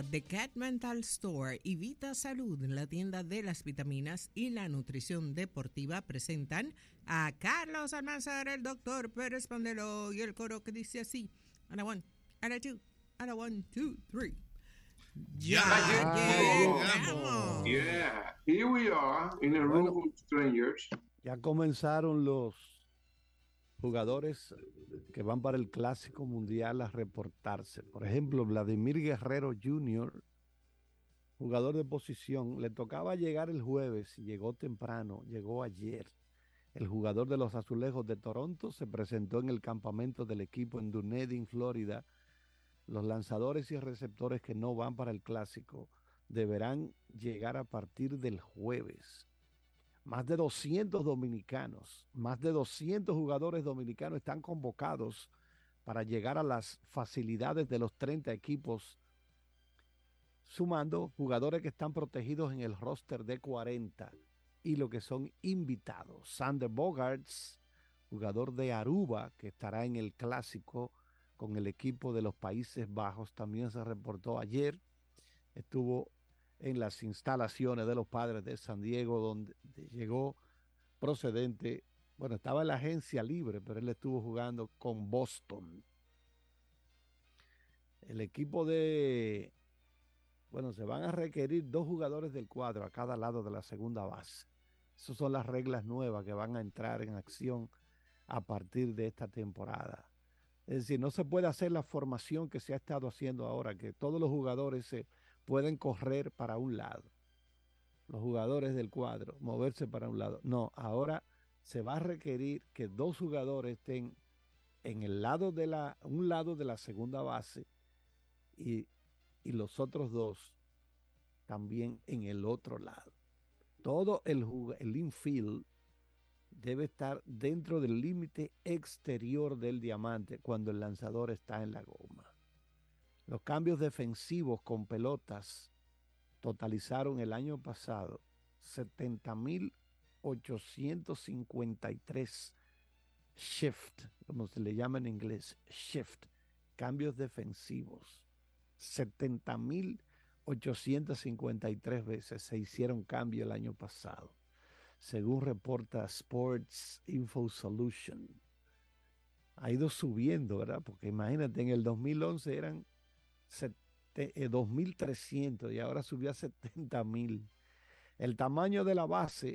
The Cat Mental Store y Vita Salud, la tienda de las vitaminas y la nutrición deportiva, presentan a Carlos Almanzar, el doctor Pérez Pandelo, y el coro que dice así: and a one, and a two, and a one, two, three. ¡Ya llegamos! Yeah, here we are in a room with strangers. Ya comenzaron los jugadores que van para el Clásico Mundial a reportarse. Por ejemplo, Vladimir Guerrero Jr., jugador de posición, le tocaba llegar el jueves y llegó temprano, llegó ayer. El jugador de los Azulejos de Toronto se presentó en el campamento del equipo en Dunedin, Florida. Los lanzadores y receptores que no van para el Clásico deberán llegar a partir del jueves. Más de 200 dominicanos, más de 200 jugadores dominicanos están convocados para llegar a las facilidades de los 30 equipos, sumando jugadores que están protegidos en el roster de 40 y lo que son invitados. Sander Bogaerts, jugador de Aruba, que estará en el Clásico con el equipo de los Países Bajos, también se reportó ayer. Estuvo en las instalaciones de los Padres de San Diego, donde llegó procedente, bueno, estaba en la agencia libre, pero él estuvo jugando con Boston. El equipo de, bueno, se van a requerir 2 jugadores del cuadro a cada lado de la segunda base. Esas son las reglas nuevas que van a entrar en acción a partir de esta temporada. Es decir, no se puede hacer la formación que se ha estado haciendo ahora, que todos los jugadores se pueden correr para un lado. Los jugadores del cuadro, moverse para un lado. No, ahora se va a requerir que 2 jugadores estén en el lado de un lado de la segunda base y los otros 2 también en el otro lado. Todo el infield debe estar dentro del límite exterior del diamante cuando el lanzador está en la goma. Los cambios defensivos con pelotas totalizaron el año pasado 70,853 shift, como se le llama en inglés, shift, cambios defensivos. 70,853 veces se hicieron cambios el año pasado, según reporta Sports Info Solution. Ha ido subiendo, ¿verdad? Porque imagínate, en el 2011 eran 2,300 y ahora subió a 70,000. El tamaño de la base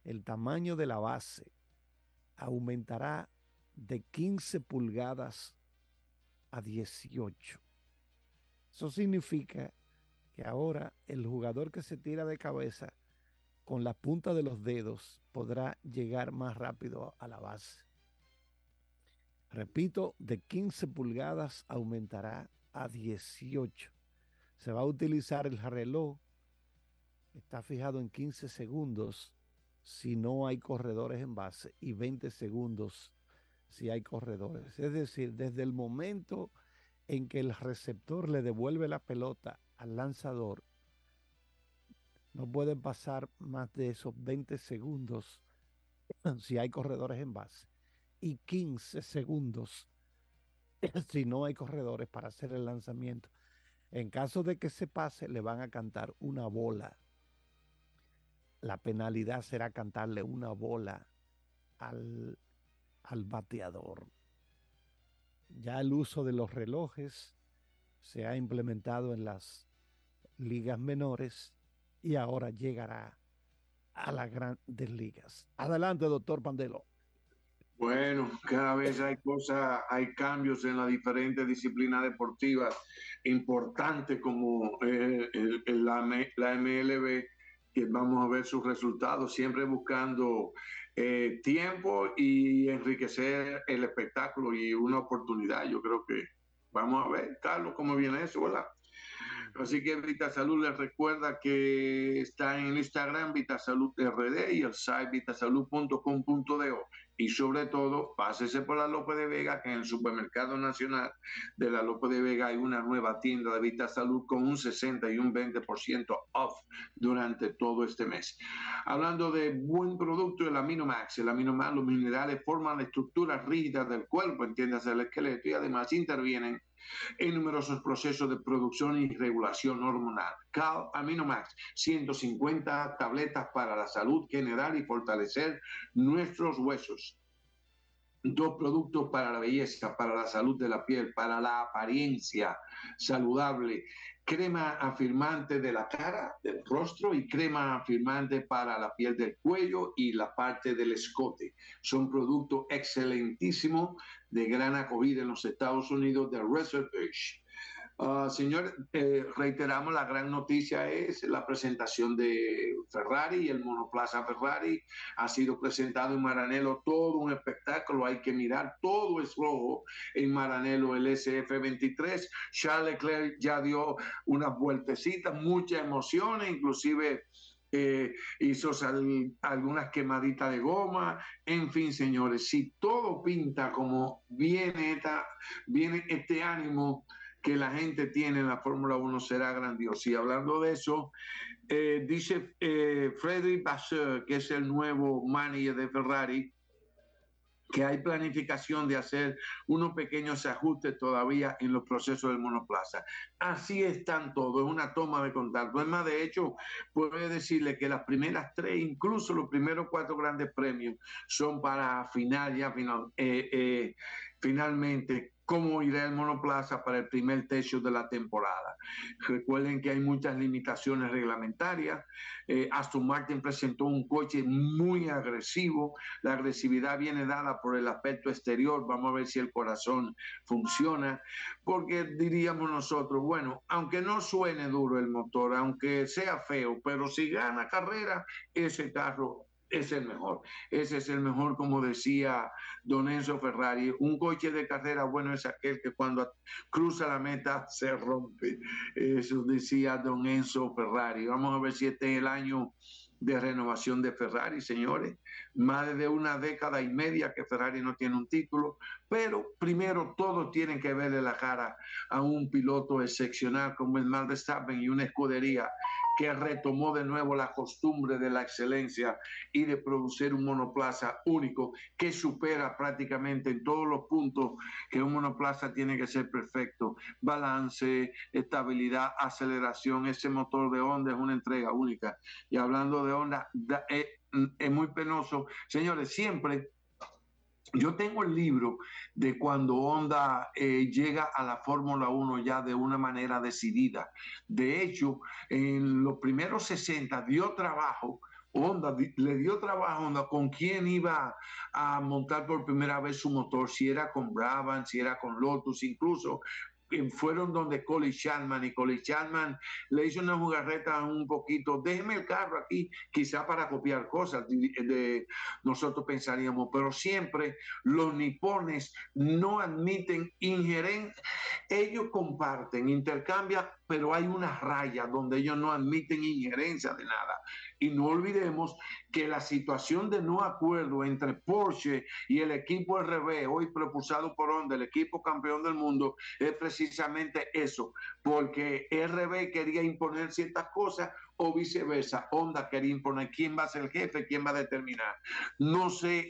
aumentará de 15 pulgadas a 18. Eso significa que ahora el jugador que se tira de cabeza con la punta de los dedos podrá llegar más rápido a la base. Repito, de 15 pulgadas aumentará a 18. Se va a utilizar el reloj, está fijado en 15 segundos si no hay corredores en base y 20 segundos si hay corredores. Es decir, desde el momento en que el receptor le devuelve la pelota al lanzador, no pueden pasar más de esos 20 segundos si hay corredores en base y 15 segundos si no hay corredores para hacer el lanzamiento. En caso de que se pase, le van a cantar una bola. La penalidad será cantarle una bola al bateador. Ya el uso de los relojes se ha implementado en las ligas menores y ahora llegará a las grandes ligas. Adelante, doctor Pandelo. Bueno, cada vez hay cambios en las diferentes disciplinas deportivas importantes como la MLB, que vamos a ver sus resultados, siempre buscando tiempo y enriquecer el espectáculo y una oportunidad. Yo creo que vamos a ver, Carlos, cómo viene eso, ¿verdad? Así que VitaSalud les recuerda que está en Instagram VitaSalud RD y el site vitasalud.com.do. y sobre todo pásese por la López de Vega, que en el Supermercado Nacional de la López de Vega hay una nueva tienda de Vita Salud con un 60 y un 20% off durante todo este mes. Hablando de buen producto, el Aminomax. El Aminomax, los minerales forman la estructura rígida del cuerpo, entiéndase el esqueleto, y además intervienen en numerosos procesos de producción y regulación hormonal. Cal Aminomax, 150 tabletas para la salud general y fortalecer nuestros huesos. 2 productos para la belleza, para la salud de la piel, para la apariencia saludable. Crema afirmante de la cara, del rostro, y crema afirmante para la piel del cuello y la parte del escote. Son productos excelentísimos de gran acogida en los Estados Unidos de Reserve. Señor, reiteramos, la gran noticia es la presentación de Ferrari, el monoplaza Ferrari ha sido presentado en Maranello, todo un espectáculo, hay que mirar, todo es rojo en Maranello, el SF23, Charles Leclerc ya dio unas vueltecitas, muchas emociones, inclusive hizo algunas quemaditas de goma, en fin, señores, si todo pinta como viene este ánimo que la gente tiene en la Fórmula 1, será grandioso. Y hablando de eso, dice Frédéric Vasseur, que es el nuevo manager de Ferrari, que hay planificación de hacer unos pequeños ajustes todavía en los procesos del monoplaza. Así están todos, es una toma de contacto. Es más, de hecho, puedo decirle que las primeras 3, incluso los primeros 4 grandes premios, son para finalmente cómo irá el monoplaza para el primer tercio de la temporada. Recuerden que hay muchas limitaciones reglamentarias. Aston Martin presentó un coche muy agresivo. La agresividad viene dada por el aspecto exterior. Vamos a ver si el corazón funciona, porque diríamos nosotros, bueno, aunque no suene duro el motor, aunque sea feo, pero si gana carrera, ese carro es el mejor. Ese es el mejor, como decía don Enzo Ferrari. Un coche de carrera bueno es aquel que cuando cruza la meta se rompe. Eso decía don Enzo Ferrari. Vamos a ver si este es el año de renovación de Ferrari, señores. Más de una década y media que Ferrari no tiene un título, pero primero todos tienen que verle la cara a un piloto excepcional como el Max Verstappen y una escudería que retomó de nuevo la costumbre de la excelencia y de producir un monoplaza único que supera prácticamente en todos los puntos que un monoplaza tiene que ser perfecto. Balance, estabilidad, aceleración, ese motor de Honda es una entrega única. Y hablando de Honda, es muy penoso. Señores, siempre... Yo tengo el libro de cuando Honda llega a la Fórmula 1 ya de una manera decidida. De hecho, en los primeros 60 dio trabajo. Honda le dio trabajo a Honda con quién iba a montar por primera vez su motor, si era con Brabham, si era con Lotus, incluso fueron donde Colin Chapman, y Colin Chapman le hizo una jugarreta un poquito, déjeme el carro aquí, quizá para copiar cosas nosotros pensaríamos, pero siempre los nipones no admiten injerencia, ellos comparten, intercambian, pero hay una raya donde ellos no admiten injerencia de nada. Y no olvidemos que la situación de no acuerdo entre Porsche y el equipo RB, hoy propulsado por Honda, el equipo campeón del mundo, es precisamente eso, porque RB quería imponer ciertas cosas o viceversa. Honda quería imponer quién va a ser el jefe, quién va a determinar. No sé.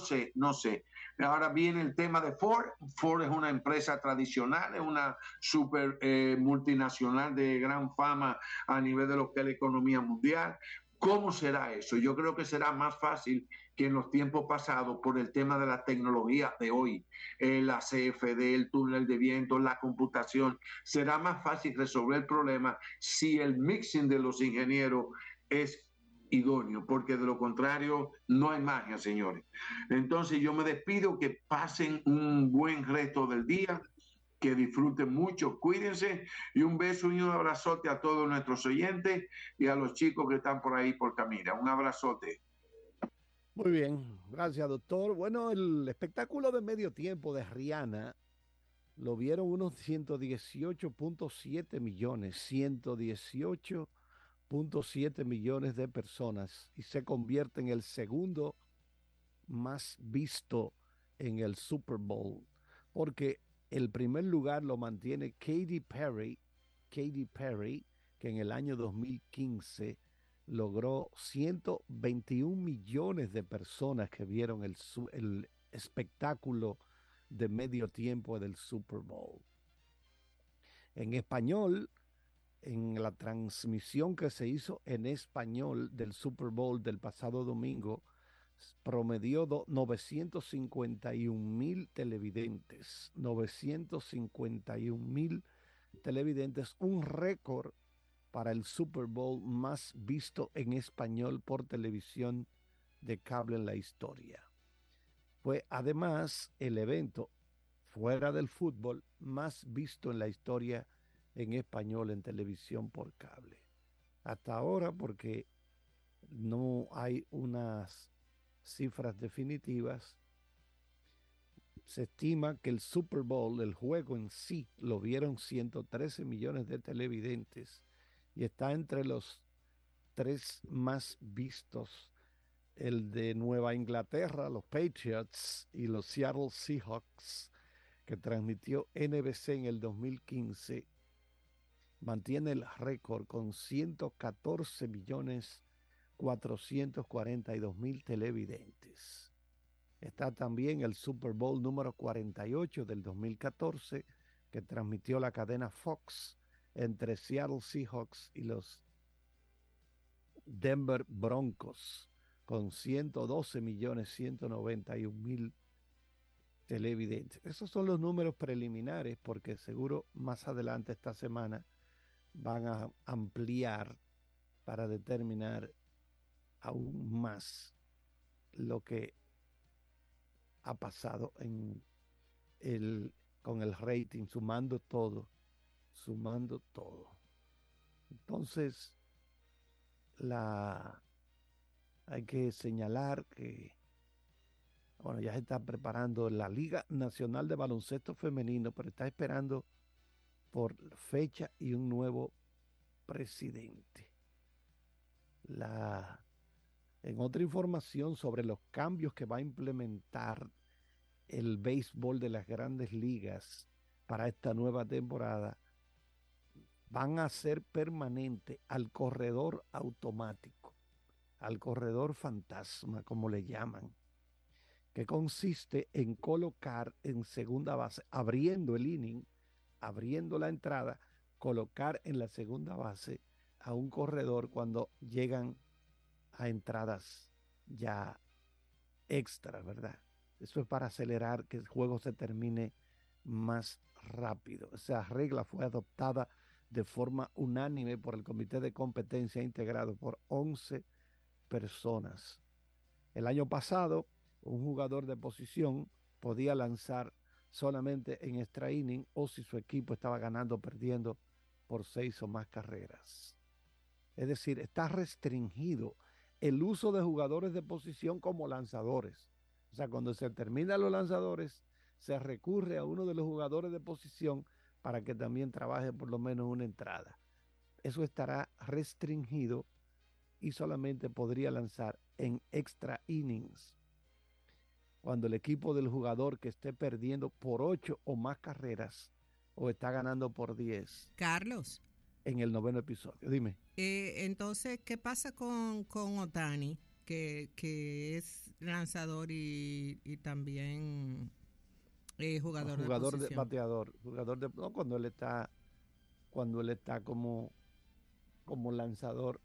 Ahora viene el tema de Ford. Ford es una empresa tradicional, es una super multinacional de gran fama a nivel de lo que es la economía mundial. ¿Cómo será eso? Yo creo que será más fácil que en los tiempos pasados por el tema de la tecnología de hoy, la CFD, el túnel de viento, la computación. Será más fácil resolver el problema si el mixing de los ingenieros es idóneo, porque de lo contrario no hay magia, señores. Entonces yo me despido, que pasen un buen resto del día, que disfruten mucho, cuídense, y un beso y un abrazote a todos nuestros oyentes y a los chicos que están por ahí por camino. Un abrazote. Muy bien, gracias, doctor. Bueno, el espectáculo de medio tiempo de Rihanna lo vieron unos 118.7 millones, 118.7 millones de personas, y se convierte en el segundo más visto en el Super Bowl, porque el primer lugar lo mantiene Katy Perry, que en el año 2015 logró 121 millones de personas que vieron el espectáculo de medio tiempo del Super Bowl. En español, en la transmisión que se hizo en español del Super Bowl del pasado domingo, promedió 951,000 televidentes, 951,000 televidentes, un récord para el Super Bowl más visto en español por televisión de cable en la historia. Fue además el evento fuera del fútbol más visto en la historia en español en televisión por cable. Hasta ahora, porque no hay unas cifras definitivas, se estima que el Super Bowl, el juego en sí, lo vieron 113 millones de televidentes y está entre los 3 más vistos, el de Nueva Inglaterra, los Patriots y los Seattle Seahawks, que transmitió NBC en el 2015, mantiene el récord con 114,442,000 televidentes. Está también el Super Bowl número 48 del 2014, que transmitió la cadena Fox entre Seattle Seahawks y los Denver Broncos, con 112,191,000 televidentes. Esos son los números preliminares, porque seguro más adelante esta semana van a ampliar para determinar aún más lo que ha pasado con el rating, sumando todo. Entonces, hay que señalar que, bueno, ya se está preparando la Liga Nacional de Baloncesto Femenino, pero está esperando por fecha y un nuevo presidente. En otra información sobre los cambios que va a implementar el béisbol de las grandes ligas para esta nueva temporada, van a ser permanente al corredor automático, al corredor fantasma, como le llaman, que consiste en colocar en segunda base, abriendo el inning, abriendo la entrada, colocar en la segunda base a un corredor cuando llegan a entradas ya extra, ¿verdad? Eso es para acelerar que el juego se termine más rápido. Esa regla fue adoptada de forma unánime por el Comité de Competencia integrado por 11 personas. El año pasado, un jugador de posición podía lanzar solamente en extra inning o si su equipo estaba ganando o perdiendo por 6 o más carreras. Es decir, está restringido el uso de jugadores de posición como lanzadores. O sea, cuando se terminan los lanzadores, se recurre a uno de los jugadores de posición para que también trabaje por lo menos una entrada. Eso estará restringido y solamente podría lanzar en extra innings, cuando el equipo del jugador que esté perdiendo por 8 o más carreras o está ganando por 10. Carlos. En el 9º episodio. Dime. Entonces, ¿qué pasa con Ohtani, que es lanzador y también jugador de posición? Bateador, no, cuando él está como lanzador,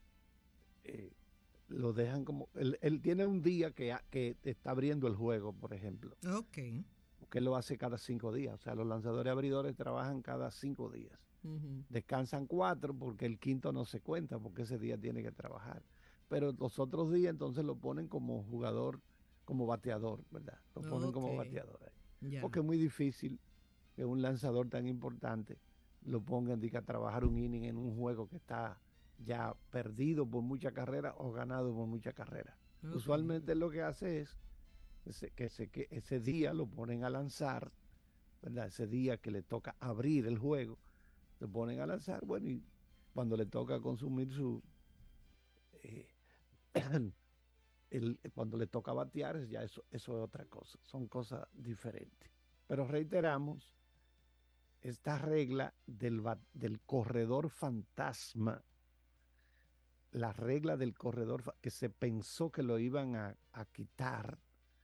lo dejan como él tiene un día que está abriendo el juego, por ejemplo. Okay. Porque él lo hace cada 5 días. O sea, los lanzadores abridores trabajan cada 5 días. Uh-huh. Descansan 4 porque el quinto no se cuenta, porque ese día tiene que trabajar. Pero los otros días entonces lo ponen como jugador, como bateador, ¿verdad? Lo ponen como bateador ahí. Yeah. Porque es muy difícil que un lanzador tan importante lo pongan a trabajar un inning en un juego que está ya perdido por mucha carrera o ganado por mucha carrera. Okay. Usualmente lo que hace es que ese día lo ponen a lanzar, ¿verdad? Ese día que le toca abrir el juego, se ponen a lanzar, bueno, y cuando le toca consumir cuando le toca batear, ya eso es otra cosa, son cosas diferentes. Pero reiteramos, esta regla del corredor fantasma, la regla del corredor que se pensó que lo iban a quitar,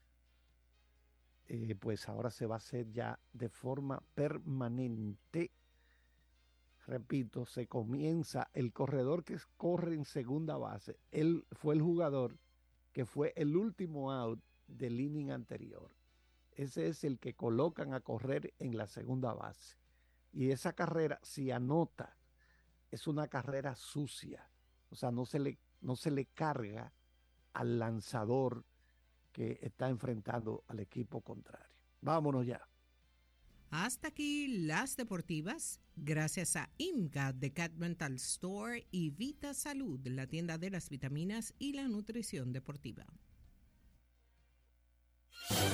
pues ahora se va a hacer ya de forma permanente. Repito, se comienza, el corredor que corre en segunda base, él fue el jugador que fue el último out del inning anterior. Ese es el que colocan a correr en la segunda base. Y esa carrera, si anota, es una carrera sucia. O sea, no se le carga al lanzador que está enfrentando al equipo contrario. Vámonos ya. Hasta aquí las deportivas, gracias a IMCA de Cat Mental Store y Vita Salud, la tienda de las vitaminas y la nutrición deportiva.